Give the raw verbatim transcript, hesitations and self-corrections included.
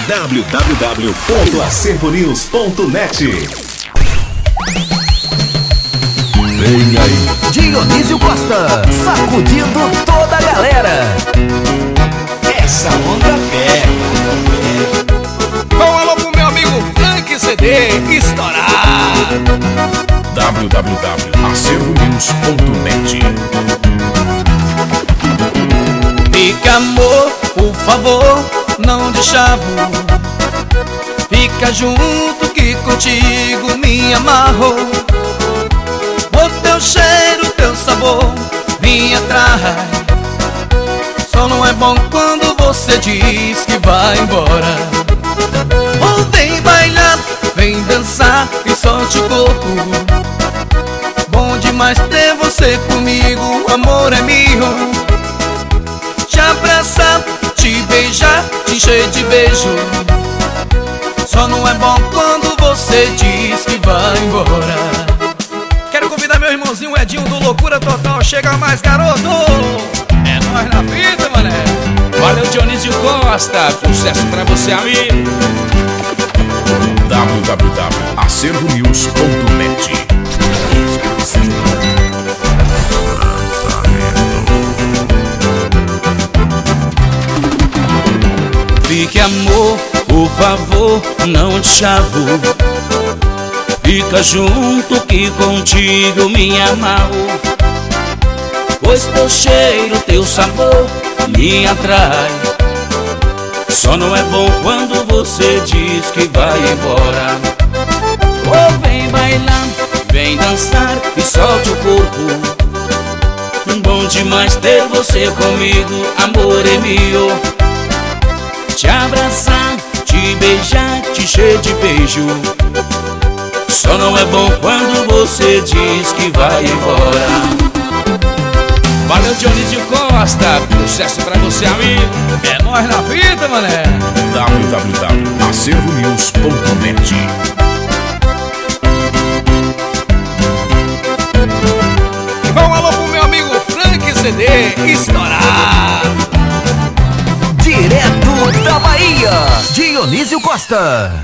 w w w ponto acervo news ponto net. Vem aí, Dionísio Costa, sacudindo toda a galera. Essa onda pega. Vamos alô pro meu amigo Frank C D estourar. w w w ponto acervo news ponto net. Fica, amor, por favor, não de chavo. Fica junto que contigo me amarro. O teu cheiro, teu sabor me atrai. Só não é bom quando você diz que vai embora. Ou vem bailar, vem dançar e solte o corpo. Bom demais ter você comigo, amor é meu. Te abraçar, te beijar, te encher de beijo. Só não é bom quando você diz que vai embora. Quero convidar meu irmãozinho Edinho do Loucura Total. Chega mais, garoto. É nóis na vida, mané. Valeu, Dionísio Costa. Sucesso pra você, amigo. w w w ponto acervo news ponto net. Fique, amor, por favor, não te chavo. Fica junto que contigo me amarro. Pois teu cheiro, teu sabor me atrai. Só não é bom quando você diz que vai embora. Ou vem bailar, vem dançar e solte o corpo. Bom demais ter você comigo, amor é meu. Te abraçar, te beijar, te encher de beijo. Só não é bom quando você diz que vai embora. Valeu, Dionísio Costa. Sucesso pra você, amigo. É nóis na vida, mané. w w w ponto acervo news ponto net. Vamos alô pro meu amigo Frank C D estourar. Direto da Bahia, Dionísio Costa.